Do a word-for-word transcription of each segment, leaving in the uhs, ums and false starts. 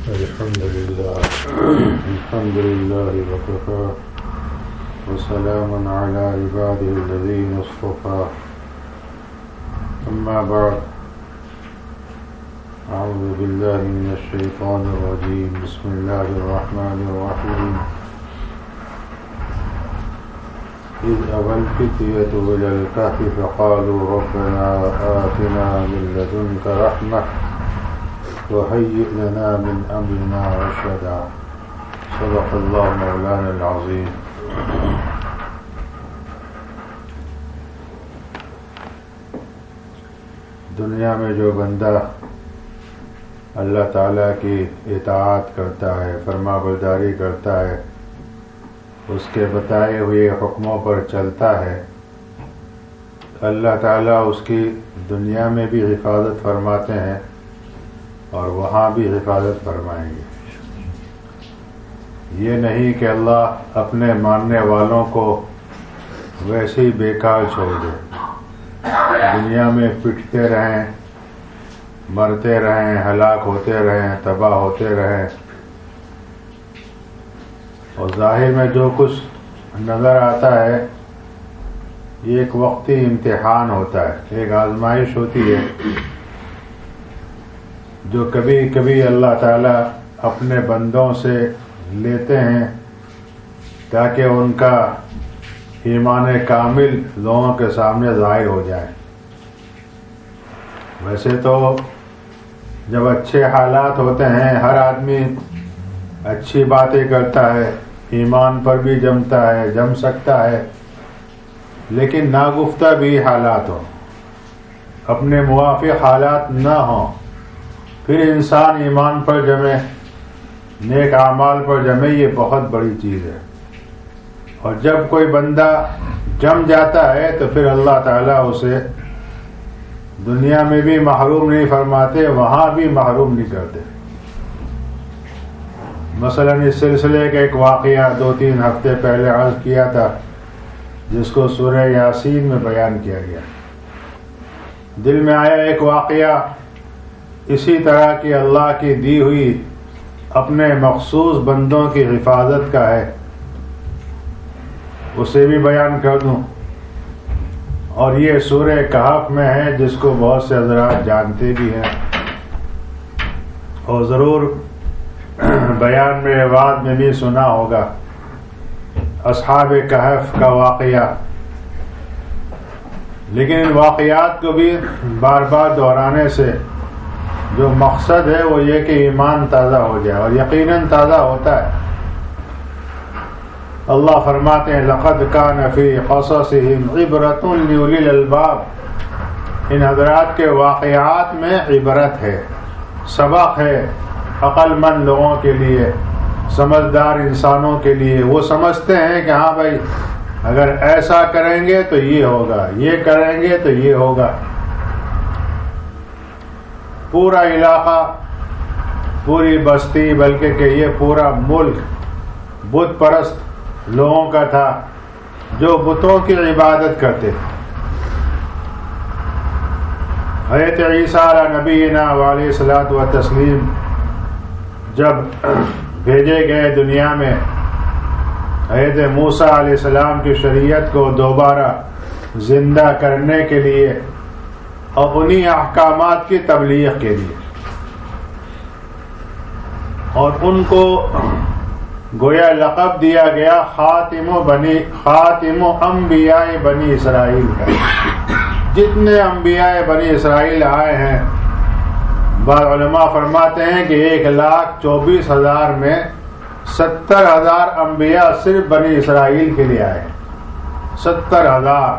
الحمد لله الحمد لله وكفى وسلام على عباده الذين اصطفى أما بعد أعوذ بالله من الشيطان الرجيم بسم الله الرحمن الرحيم إذ أوى الفتية إلى الكهف فقالوا ربنا آتنا من لدنك رحمة وهيئ لنا من أمرنا رشدا صدق الله مولانا العظيم. دنیا میں جو بندہ اللہ تعالیٰ کی اطاعت کرتا ہے، فرما برداری کرتا ہے، اس کے بتائے ہوئے حکموں پر چلتا ہے، اللہ تعالیٰ اس کی دنیا میں بھی حفاظت فرماتے ہیں اور وہاں بھی حفاظت فرمائیں گے. یہ نہیں کہ اللہ اپنے ماننے والوں کو ویسے ہی بیکار چھوڑ دے، دنیا میں پٹتے رہیں، مرتے رہیں، ہلاک ہوتے رہیں، تباہ ہوتے رہیں، اور ظاہر میں جو کچھ نظر آتا ہے یہ ایک وقتی امتحان ہوتا ہے، ایک آزمائش ہوتی ہے جو کبھی کبھی اللہ تعالیٰ اپنے بندوں سے لیتے ہیں تاکہ ان کا ایمان کامل لوگوں کے سامنے ظاہر ہو جائے. ویسے تو جب اچھے حالات ہوتے ہیں ہر آدمی اچھی باتیں کرتا ہے، ایمان پر بھی جمتا ہے، جم سکتا ہے، لیکن ناگفتہ بھی حالات ہوں، اپنے موافق حالات نہ ہوں، پھر انسان ایمان پر جمے، نیک اعمال پر جمے، یہ بہت بڑی چیز ہے. اور جب کوئی بندہ جم جاتا ہے تو پھر اللہ تعالیٰ اسے دنیا میں بھی محروم نہیں فرماتے، وہاں بھی محروم نہیں کرتے. مثلا اس سلسلے کا ایک واقعہ دو تین ہفتے پہلے عرض کیا تھا، جس کو سورہ یاسین میں بیان کیا گیا. دل میں آیا ایک واقعہ اسی طرح کی اللہ کی دی ہوئی اپنے مخصوص بندوں کی حفاظت کا ہے، اسے بھی بیان کر دوں. اور یہ سورہ کہف میں ہے، جس کو بہت سے حضرات جانتے بھی ہیں اور ضرور بیان میں بعد میں بھی سنا ہوگا. اصحاب کہف کا واقعہ، لیکن ان واقعات کو بھی بار بار دہرانے سے جو مقصد ہے وہ یہ کہ ایمان تازہ ہو جائے، اور یقیناً تازہ ہوتا ہے. اللہ فرماتے ہیں لقد کان فی قصصہم عبرۃ لأولی الالباب، ان حضرات کے واقعات میں عبرت ہے، سبق ہے عقل مند لوگوں کے لیے، سمجھدار انسانوں کے لیے. وہ سمجھتے ہیں کہ ہاں بھائی اگر ایسا کریں گے تو یہ ہوگا، یہ کریں گے تو یہ ہوگا. پورا علاقہ، پوری بستی، بلکہ کہ یہ پورا ملک بت پرست لوگوں کا تھا جو بتوں کی عبادت کرتے تھے. حضرت عیسیٰ علیہ نبینا علیہ الصلوۃ والتسلیم جب بھیجے گئے دنیا میں حضرت موسیٰ علیہ السلام کی شریعت کو دوبارہ زندہ کرنے کے لیے اور انہی احکامات کی تبلیغ کے لیے، اور ان کو گویا لقب دیا گیا خاتم بنی خاتم انبیاء بنی اسرائیل کا. جتنے انبیاء بنی اسرائیل آئے ہیں، بعض علماء فرماتے ہیں کہ ایک لاکھ چوبیس ہزار میں ستر ہزار انبیاء صرف بنی اسرائیل کے لیے آئے ہیں. ستر ہزار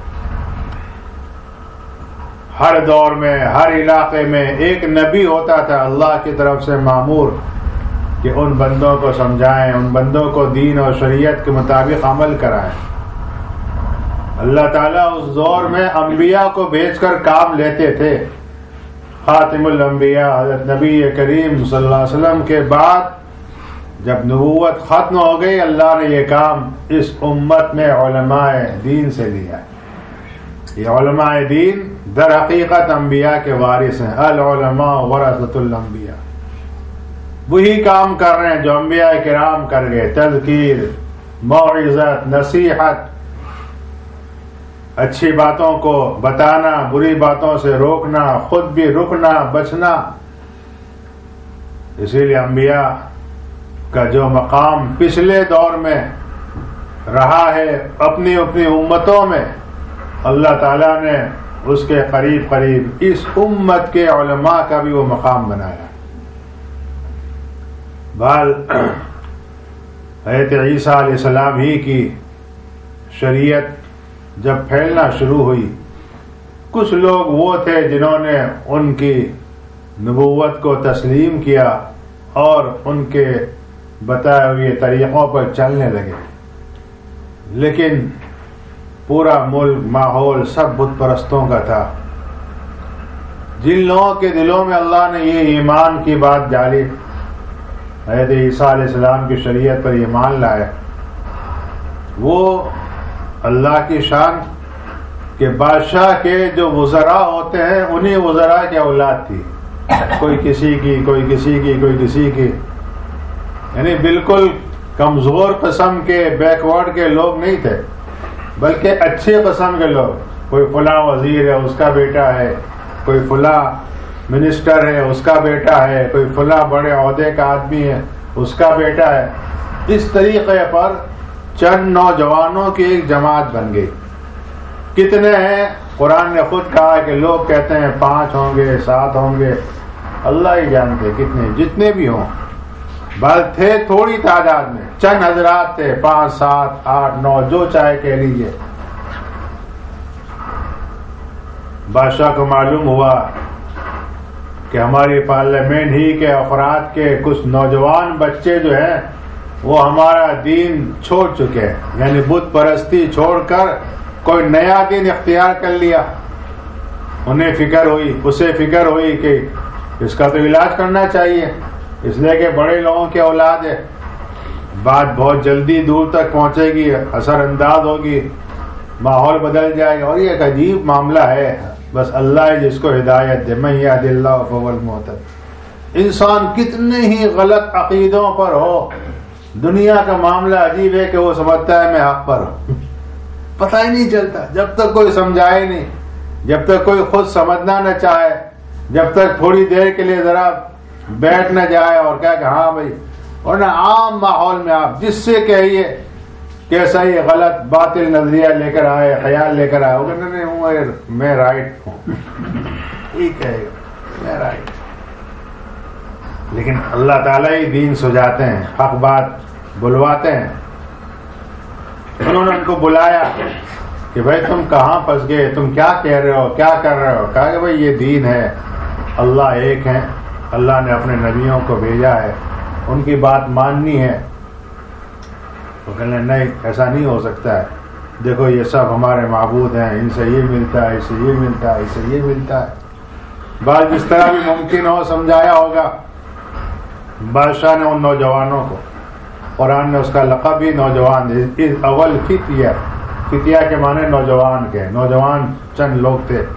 ہر دور میں، ہر علاقے میں ایک نبی ہوتا تھا اللہ کی طرف سے مامور کہ ان بندوں کو سمجھائیں، ان بندوں کو دین اور شریعت کے مطابق عمل کرائیں. اللہ تعالیٰ اس دور میں انبیاء کو بھیج کر کام لیتے تھے. خاتم الانبیاء حضرت نبی کریم صلی اللہ علیہ وسلم کے بعد جب نبوت ختم ہو گئی، اللہ نے یہ کام اس امت میں علماء دین سے لیا. یہ علماء دین در حقیقت انبیاء کے وارث ہیں. العلماء ورثۃ الانبیاء. وہی کام کر رہے ہیں جو انبیاء کرام کر گئے، تذکیر، موعظت، نصیحت، اچھی باتوں کو بتانا، بری باتوں سے روکنا، خود بھی رکنا، بچنا۔ اسی لیے انبیاء کا جو مقام پچھلے دور میں رہا ہے اپنی اپنی امتوں میں، اللہ تعالیٰ نے اس کے قریب قریب اس امت کے علماء کا بھی وہ مقام بنایا۔ بال حضرت عیسیٰ علیہ السلام ہی کی شریعت جب پھیلنا شروع ہوئی، کچھ لوگ وہ تھے جنہوں نے ان کی نبوت کو تسلیم کیا اور ان کے بتائے ہوئے طریقوں پر چلنے لگے، لیکن پورا ملک، ماحول سب بت پرستوں کا تھا۔ جن لوگوں کے دلوں میں اللہ نے یہ ایمان کی بات ڈالی، حضرت عیسیٰ علیہ السلام کی شریعت پر ایمان لائے، وہ اللہ کی شان کہ بادشاہ کے جو وزراء ہوتے ہیں انہی وزراء کی اولاد تھی، کوئی کسی کی، کوئی کسی کی، کوئی کسی کی، یعنی بالکل کمزور قسم کے، بیکورڈ کے لوگ نہیں تھے، بلکہ اچھے قسم کے لوگ۔ کوئی فلاں وزیر ہے اس کا بیٹا ہے، کوئی فلاں منسٹر ہے اس کا بیٹا ہے، کوئی فلاں بڑے عہدے کا آدمی ہے اس کا بیٹا ہے۔ اس طریقے پر چند نوجوانوں کی ایک جماعت بن گئی۔ کتنے ہیں؟ قرآن نے خود کہا کہ لوگ کہتے ہیں پانچ ہوں گے، سات ہوں گے، اللہ ہی جانتے کتنے، جتنے بھی ہوں، بل تھے تھوڑی تعداد میں، چند حضرات تھے، پانچ، سات، آٹھ، نو، جو چاہے کہہ لیجیے۔ بادشاہ کو معلوم ہوا کہ ہماری پارلیمنٹ ہی کے افراد کے کچھ نوجوان بچے جو ہیں وہ ہمارا دین چھوڑ چکے ہیں، یعنی بت پرستی چھوڑ کر کوئی نیا دین اختیار کر لیا۔ انہیں فکر ہوئی، اسے فکر ہوئی کہ اس کا تو علاج کرنا چاہیے، اس لیے کہ بڑے لوگوں کی اولاد ہے، بات بہت جلدی دور تک پہنچے گی، اثر انداز ہوگی، ماحول بدل جائے گا۔ اور یہ ایک عجیب معاملہ ہے، بس اللہ ہے جس کو ہدایت دے، من یہد اللہ فہو المہتد۔ انسان کتنے ہی غلط عقیدوں پر ہو، دنیا کا معاملہ عجیب ہے کہ وہ سمجھتا ہے میں حق پر ہوں، پتہ ہی نہیں چلتا جب تک کوئی سمجھائے نہیں، جب تک کوئی خود سمجھنا نہ چاہے، جب تک تھوڑی دیر کے لیے ذرا بیٹھ نہ جائے اور کہا کہ ہاں بھائی، اور نہ عام ماحول میں آپ جس سے کہیے کہ صحیح غلط باطل نظریہ لے کر آئے، خیال لے کر آئے، وہ کہتے نہیں ہوں میں رائٹ ہوں، ٹھیک ہے میں رائٹ۔ لیکن اللہ تعالیٰ ہی دین سجاتے ہیں، حق بات بلواتے ہیں۔ انہوں نے ان کو بلایا کہ بھائی تم کہاں پھنس گئے، تم کیا کہہ رہے ہو، کیا کر رہے ہو؟ کہا کہ بھائی یہ دین ہے، اللہ ایک ہے، اللہ نے اپنے نبیوں کو بھیجا ہے، ان کی بات ماننی ہے۔ وہ کہنے نہیں ایسا نہیں ہو سکتا ہے، دیکھو یہ سب ہمارے معبود ہیں، ان سے یہ ملتا ہے، اس سے یہ ملتا ہے، اس سے یہ ملتا ہے۔ بات جس طرح بھی ممکن ہو سمجھایا ہوگا۔ بادشاہ نے ان نوجوانوں کو، قرآن نے اس کا لقب ہی نوجوان دے، اول فتیہ، فتیہ کے معنی نوجوان کے، نوجوان چند لوگ تھے۔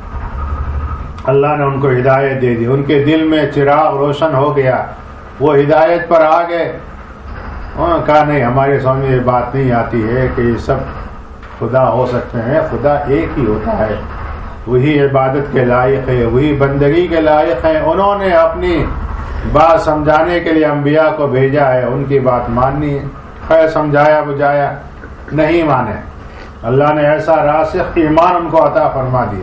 اللہ نے ان کو ہدایت دے دی، ان کے دل میں چراغ روشن ہو گیا، وہ ہدایت پر آ گئے۔ انہوں نے کہا نہیں ہمارے سامنے یہ بات نہیں آتی ہے کہ یہ سب خدا ہو سکتے ہیں، خدا ایک ہی ہوتا ہے، وہی عبادت کے لائق ہے، وہی بندگی کے لائق ہے۔ انہوں نے اپنی بات سمجھانے کے لیے انبیاء کو بھیجا ہے، ان کی بات ماننی ہے۔ خیر سمجھایا بجایا نہیں مانے، اللہ نے ایسا راسخ ایمان ان کو عطا فرما دیا۔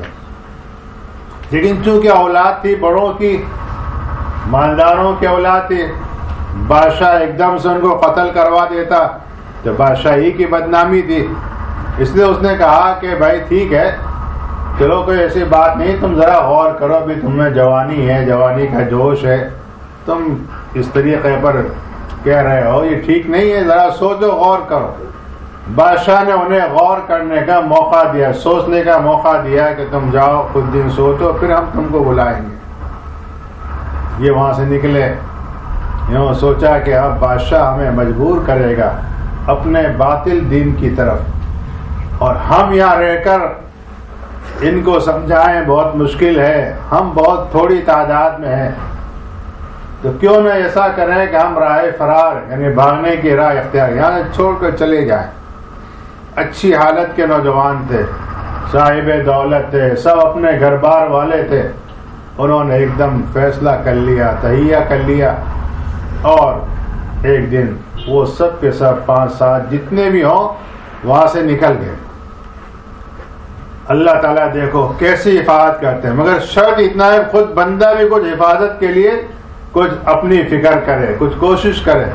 لیکن چونکہ اولاد تھی بڑوں کی، مالداروں کی اولاد تھی، بادشاہ ایک دم سے ان کو قتل کروا دیتا تو بادشاہی کی بدنامی تھی۔ اس لیے اس نے کہا کہ بھائی ٹھیک ہے چلو کوئی ایسی بات نہیں، تم ذرا غور کرو، بھی تم میں جوانی ہے، جوانی کا جوش ہے، تم اس طریقے پر کہہ رہے ہو یہ ٹھیک نہیں ہے، ذرا سوچو غور کرو۔ بادشاہ نے انہیں غور کرنے کا موقع دیا، سوچنے کا موقع دیا کہ تم جاؤ کچھ دن سوچو پھر ہم تم کو بلائیں گے۔ یہ وہاں سے نکلے، یوں سوچا کہ اب بادشاہ ہمیں مجبور کرے گا اپنے باطل دین کی طرف، اور ہم یہاں رہ کر ان کو سمجھائیں بہت مشکل ہے، ہم بہت تھوڑی تعداد میں ہیں۔ تو کیوں نہ ایسا کریں کہ ہم راہ فرار یعنی بھاگنے کی راہ اختیار یہاں چھوڑ کر چلے جائیں. اچھی حالت کے نوجوان تھے, صاحب دولت تھے, سب اپنے گھر بار والے تھے. انہوں نے ایک دم فیصلہ کر لیا, تہیہ کر لیا, اور ایک دن وہ سب کے سب پانچ سات جتنے بھی ہوں وہاں سے نکل گئے. اللہ تعالیٰ دیکھو کیسی حفاظت کرتے ہیں, مگر شرط اتنا ہے خود بندہ بھی کچھ حفاظت کے لیے کچھ اپنی فکر کرے, کچھ کوشش کرے.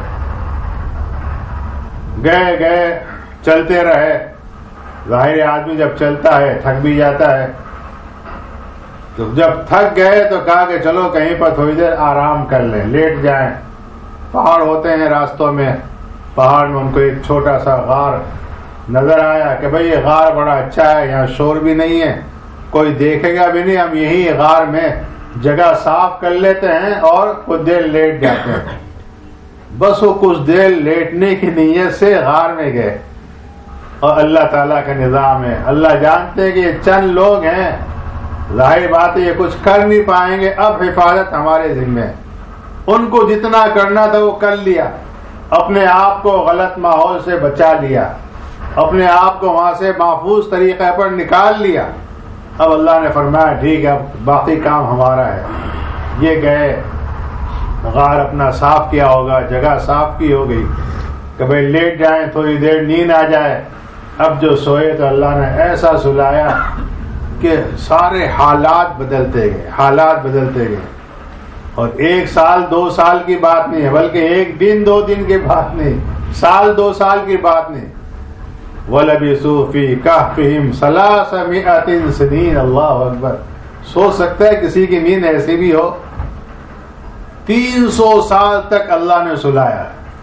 گئے گئے چلتے رہے. ظاہر آدمی جب چلتا ہے تھک بھی جاتا ہے, تو جب تھک گئے تو کہا کہ چلو کہیں پر تھوڑی دیر آرام کر لیں, لیٹ جائیں. پہاڑ ہوتے ہیں راستوں میں, پہاڑ میں ان کو ایک چھوٹا سا غار نظر آیا کہ بھئی یہ غار بڑا اچھا ہے, یہاں شور بھی نہیں ہے, کوئی دیکھے گا بھی نہیں, ہم یہی غار میں جگہ صاف کر لیتے ہیں اور کچھ دیر لیٹ جاتے ہیں. بس وہ کچھ دیر لیٹنے کی نیت سے غار میں گئے. اور اللہ تعالیٰ کا نظام ہے, اللہ جانتے ہیں کہ یہ چند لوگ ہیں, ظاہر بات ہے یہ کچھ کر نہیں پائیں گے, اب حفاظت ہمارے ذمہ ہے. ان کو جتنا کرنا تھا وہ کر لیا, اپنے آپ کو غلط ماحول سے بچا لیا, اپنے آپ کو وہاں سے محفوظ طریقے پر نکال لیا. اب اللہ نے فرمایا ٹھیک ہے اب باقی کام ہمارا ہے. یہ گئے, غار اپنا صاف کیا ہوگا, جگہ صاف کی ہو گئی کہ بھائی لیٹ جائیں, تھوڑی دیر نیند آ جائے. اب جو سوئے تو اللہ نے ایسا سلایا کہ سارے حالات بدلتے گئے, حالات بدلتے گئے. اور ایک سال دو سال کی بات نہیں ہے, بلکہ ایک دن دو دن کی بات نہیں, سال دو سال کی بات نہیں. وَلَبِثُوا فِي كَهْفِهِمْ ثَلَاثَمِائَةٍ سِنِينَ. اللہ اکبر. سوچ سکتا ہے کسی کی نیند ایسی بھی ہو. تین سو سال تک اللہ نے سلایا,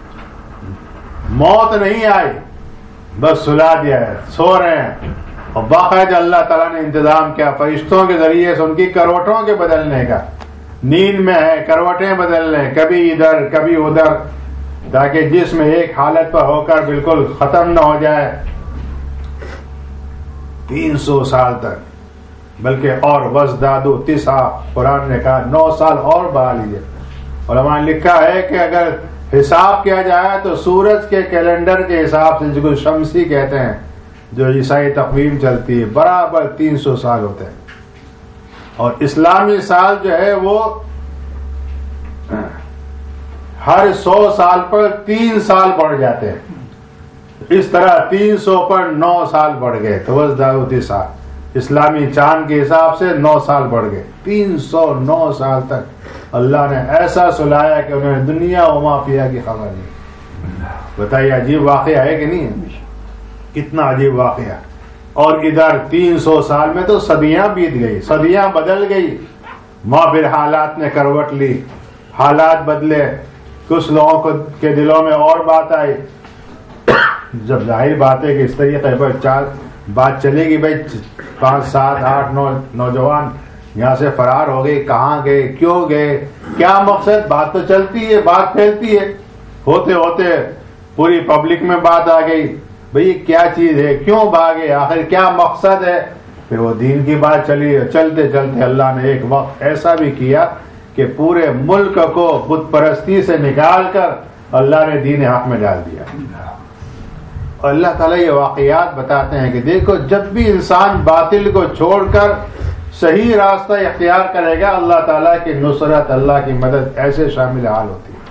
موت نہیں آئی, بس سلا دیا ہے, سو رہے ہیں. اور باقاعدہ اللہ تعالیٰ نے انتظام کیا فرشتوں کے ذریعے سے ان کی کروٹوں کے بدلنے کا. نیند میں ہے کروٹیں بدل لیں, کبھی ادھر کبھی ادھر, تاکہ جسم ایک حالت پر ہو کر بالکل ختم نہ ہو جائے. تین سو سال تک, بلکہ اور وزدادو تسعہ, قرآن نے کہا نو سال اور بڑھا لیجیے. علماء نے لکھا ہے کہ اگر حساب کیا جائے تو سورج کے کیلنڈر کے حساب سے, جس کو شمسی کہتے ہیں, جو عیسائی تقویم چلتی ہے, برابر تین سو سال ہوتے ہیں. اور اسلامی سال جو ہے وہ ہر سو سال پر تین سال بڑھ جاتے ہیں. اس طرح تین سو پر نو سال بڑھ گئے, تو وزدادو سال اسلامی چاند کے حساب سے نو سال بڑھ گئے. تین سو نو سال تک اللہ نے ایسا سلایا کہ انہیں دنیا و ما فیہا کی خبر نہیں. بتائیے عجیب واقعہ ہے کہ نہیں, کتنا عجیب واقعہ. اور ادھر تین سو سال میں تو صدیاں بیت گئی, صدیاں بدل گئی. ماں پھر حالات نے کروٹ لی, حالات بدلے. کچھ لوگوں کو کے دلوں میں اور بات آئی. جب ظاہر بات ہے کہ اس طریقے پر چار بات چلے گی, بھائی پانچ سات آٹھ نو نوجوان یہاں سے فرار ہو گئے, کہاں گئے, کیوں گئے, کیا مقصد, بات تو چلتی ہے, بات پھیلتی ہے. ہوتے ہوتے پوری پبلک میں بات آ گئی, بھئی کیا چیز ہے, کیوں بھاگے, آخر کیا مقصد ہے. پھر وہ دین کی بات چلی. چلتے چلتے اللہ نے ایک وقت ایسا بھی کیا کہ پورے ملک کو بت پرستی سے نکال کر اللہ نے دین حق میں ڈال دیا. اور اللہ تعالیٰ یہ واقعات بتاتے ہیں کہ دیکھو جب بھی انسان باطل کو چھوڑ کر صحیح راستہ اختیار کرے گا, اللہ تعالیٰ کی نصرت, اللہ کی مدد ایسے شامل حال ہوتی ہے.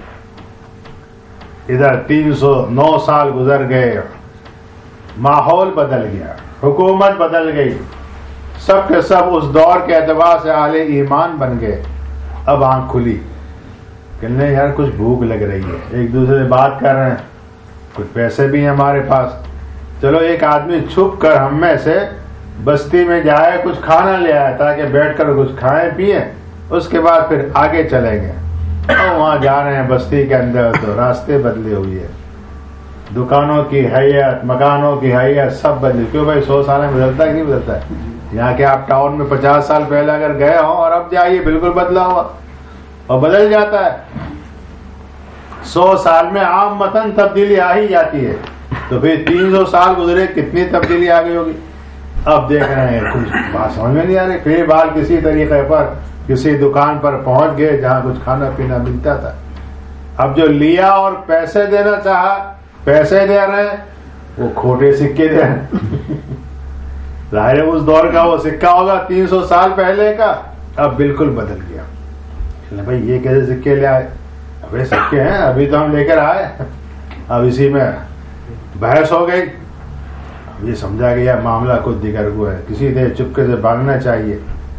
ادھر تین سو نو سال گزر گئے, ماحول بدل گیا, حکومت بدل گئی, سب کے سب اس دور کے اعتبار سے اہل ایمان بن گئے. اب آنکھ کھلی کہ نہیں یار کچھ بھوک لگ رہی ہے, ایک دوسرے سے بات کر رہے ہیں, کچھ پیسے بھی ہیں ہمارے پاس, چلو ایک آدمی چھپ کر ہم میں سے بستی میں جائے, کچھ کھانا لے آئے تاکہ بیٹھ کر کچھ کھائیں پیئیں, اس کے بعد پھر آگے چلیں گے. اور وہاں جا رہے ہیں بستی کے اندر تو راستے بدلے ہوئی ہے, دکانوں کی حیت, مکانوں کی حیت سب بدلی. کیوں بھائی سو سال میں بدلتا ہے کہ نہیں بدلتا ہے. یہاں کے آپ ٹاؤن میں پچاس سال پہلے اگر گئے ہوں اور اب جائیے بالکل بدلا ہوا اور بدل جاتا ہے. سو سال میں عام متن تبدیلی آ ہی جاتی ہے, تو پھر تین سو سال گزرے کتنی تبدیلی آ گئی ہوگی. اب دیکھ رہے ہیں کچھ بات سمجھ میں نہیں آ رہی, پھر بال کسی طریقے پر کسی دکان پر پہنچ گئے جہاں کچھ کھانا پینا ملتا تھا. اب جو لیا اور پیسے دینا چاہا, پیسے دے رہے ہیں, وہ کھوٹے سکے دے رہے ہیں. ظاہر اس دور کا وہ سکہ ہوگا تین سو سال پہلے کا, اب بالکل بدل گیا. بھائی یہ کیسے سکے لے آئے؟ ابھی سکے ہیں, ابھی تو ہم لے کر آئے. اب اسی میں بحث ہو گئی. یہ سمجھا گیا معاملہ کچھ دیگر ہوا ہے, کسی دیر چپکے سے بھاگنا چاہیے.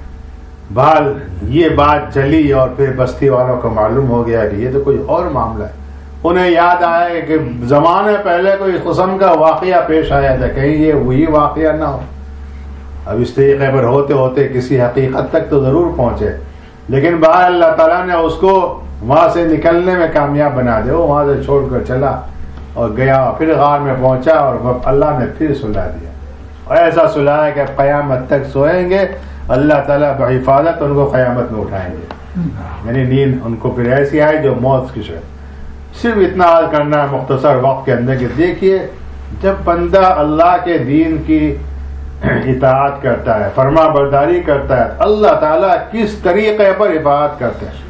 بال یہ بات چلی اور پھر بستی والوں کو معلوم ہو گیا کہ یہ تو کوئی اور معاملہ ہے. انہیں یاد آیا کہ زمانے پہلے کوئی قسم کا واقعہ پیش آیا تھا, کہیں یہ وہی واقعہ نہ ہو. اب اس طریقے پر ہوتے ہوتے کسی حقیقت تک تو ضرور پہنچے, لیکن باہر اللہ تعالیٰ نے اس کو وہاں سے نکلنے میں کامیاب بنا دے. وہ وہاں سے چھوڑ کر چلا اور گیا, پھر غار میں پہنچا اور اللہ نے پھر سلا دیا. اور ایسا سلایا کہ قیامت تک سوئیں گے, اللہ تعالیٰ بحفاظت ان کو قیامت میں اٹھائیں گے. یعنی نیند ان کو پھر ایسی آئے جو موت کی شے. صرف اتنا حال کرنا ہے مختصر وقت کے اندر کہ دیکھیے جب بندہ اللہ کے دین کی اطاعت کرتا ہے, فرما برداری کرتا ہے, اللہ تعالیٰ کس طریقے پر حفاظت کرتے ہیں.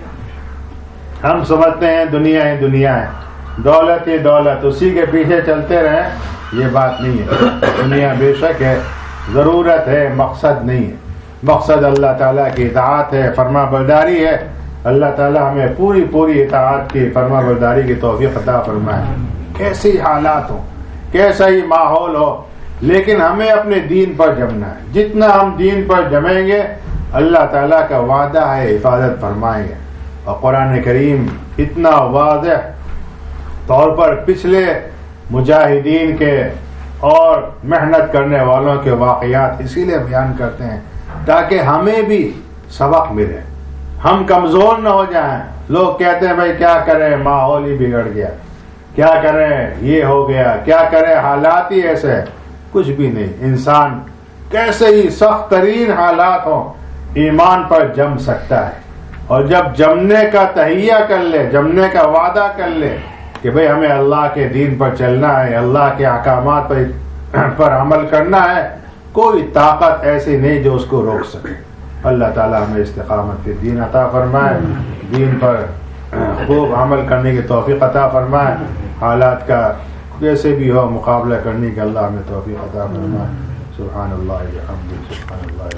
ہم سمجھتے ہیں دنیا ہی دنیا ہے, دولت ہی دولت, اسی کے پیچھے چلتے رہیں. یہ بات نہیں ہے. دنیا بے شک ہے, ضرورت ہے, مقصد نہیں ہے. مقصد اللہ تعالیٰ کی اطاعت ہے, فرما برداری ہے. اللہ تعالیٰ ہمیں پوری پوری اطاعت کی, فرما برداری کی توفیق عطا فرمائے. کیسے حالات ہوں, کیسا ہی ماحول ہو, لیکن ہمیں اپنے دین پر جمنا ہے. جتنا ہم دین پر جمیں گے اللہ تعالیٰ کا وعدہ ہے حفاظت فرمائیں گے. اور قرآن کریم اتنا واضح طور پر پچھلے مجاہدین کے اور محنت کرنے والوں کے واقعات اسی لیے بیان کرتے ہیں تاکہ ہمیں بھی سبق ملے, ہم کمزور نہ ہو جائیں. لوگ کہتے ہیں بھائی کیا کریں, ماحول ہی بگڑ گیا, کیا کریں, یہ ہو گیا, کیا کریں, حالات ہی ایسے. کچھ بھی نہیں. انسان کیسے ہی سخت ترین حالات ہوں ایمان پر جم سکتا ہے. اور جب جمنے کا تہیہ کر لے, جمنے کا وعدہ کر لے کہ بھئی ہمیں اللہ کے دین پر چلنا ہے, اللہ کے احکامات پر پر عمل کرنا ہے, کوئی طاقت ایسی نہیں جو اس کو روک سکے. اللہ تعالیٰ ہمیں استقامت فی الدین عطا فرمائے, دین پر خوب عمل کرنے کی توفیق عطا فرمائے. حالات کا جیسے بھی ہو مقابلہ کرنے کے اللہ ہمیں توفیق عطا فرمائے. سبحان اللہ و بحمدہ, سبحان اللہ.